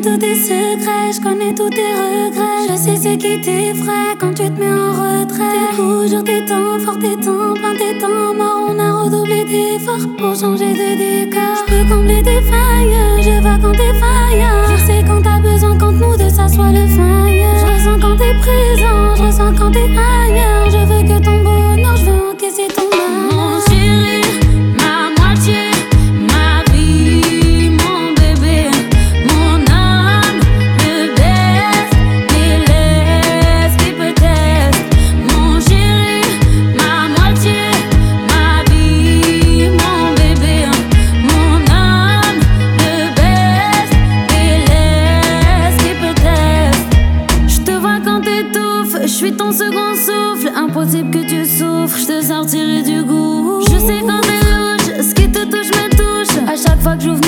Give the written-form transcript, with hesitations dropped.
tous tes secrets, je connais tous tes regrets. Je sais ce qui t'effraie quand tu te mets en retrait. Tes coups jours, tes temps forts, tes temps pleins, tes temps morts. On a redoublé d'efforts pour changer de décor. Je peux combler tes failles, je vois quand t'es failles. Je sais quand t'as besoin, quand nous deux ça soit le fire. Je ressens quand t'es présent, je ressens quand t'es ailleurs. Je veux que ton bonheur, je veux encaisser ton mal. Mon chéri, ma moitié, ma vie, mon bébé, mon âme, le best, et laisse qui peut-être. Mon chéri, ma moitié, ma vie, mon bébé, mon âme, le best, et laisse qui peut-être. Je te vois quand t'étouffes, je suis ton second souffle. Impossible que tu souffres, je te sortirai du goût. Je sais quand t'es rouge, ce qui te touche me touche. À chaque fois que j'ouvre